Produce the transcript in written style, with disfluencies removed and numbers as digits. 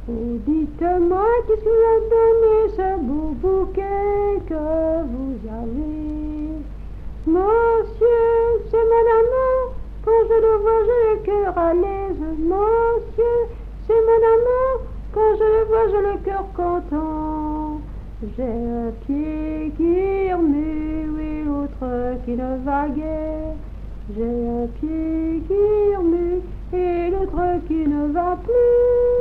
Oh, dites-moi, qu'est-ce qui a donné ce beau bouquet que vous avez? Monsieur, c'est mon amour, quand je le vois, j'ai le cœur à l'aise. Monsieur, c'est mon amour, quand je le vois, j'ai le cœur content. J'ai un pied qui remue et l'autre qui ne va guère. J'ai un pied qui remue et l'autre qui ne va plus.